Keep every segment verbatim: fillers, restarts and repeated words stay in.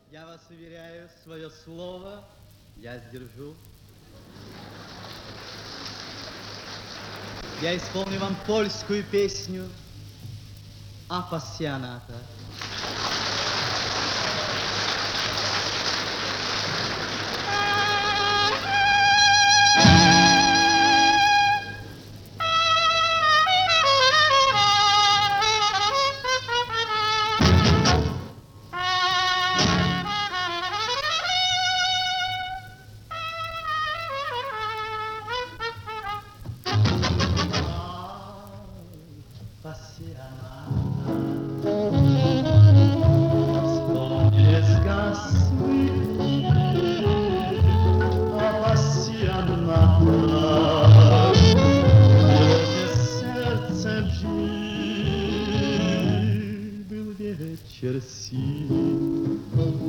Я вас уверяю, свое слово я сдержу. Я исполню вам польскую песню «Апассионата». Вечер синий,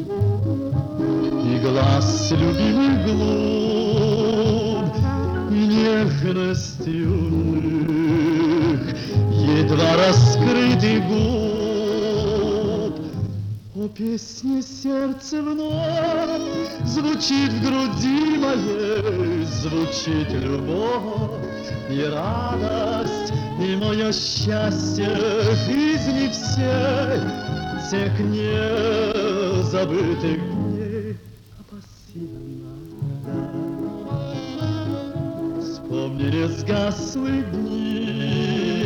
и глаз любимых глуб, и нежность юных, едва раскрытых губ. О, песня сердца вновь звучит в груди моей, звучит любовь и радость, и мое счастье в жизни всей, тех незабытых дней. Апассионата. Вспомнили сгаслые дни,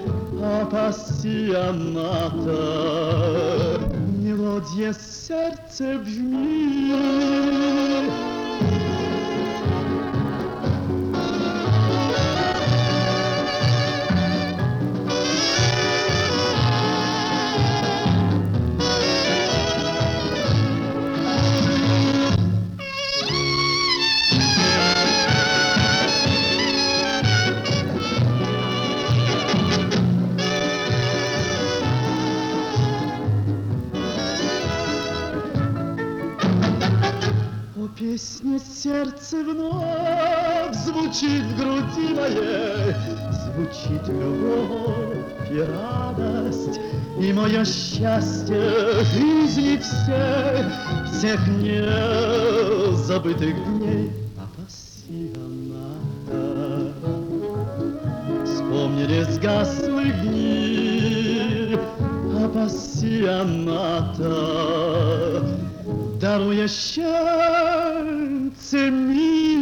апассионата, мелодия сердце вжми. Песня сердца вновь звучит в груди моей, звучит любовь и радость, и мое счастье в жизни всей, всех незабытых дней. Апассионата. Вспомнили сгаслые дни, апассионата, даруя счастье мир.